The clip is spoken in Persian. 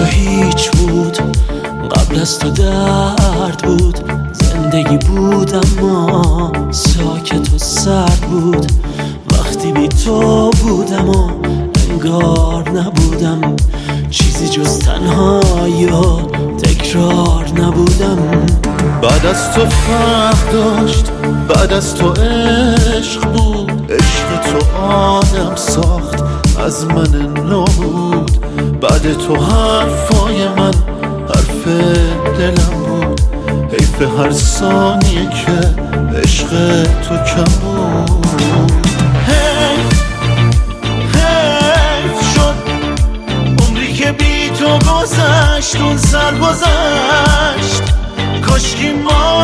هیچ بود، قبل از تو درد بود. زندگی بود اما ساکت و سرد بود. وقتی بی تو بودم و انگار نبودم، چیزی جز تنهایی و تکرار نبودم. بعد از تو فرق داشت، بعد از تو عشق بود. عشق تو آدم ساخت، از من نبود. بعد تو حرفای من حرف دلم بود. حیف هر ثانیه که عشق تو کم بود. حیف شد عمری که بی تو گذشت، اون سر گذشت. کاشکی ما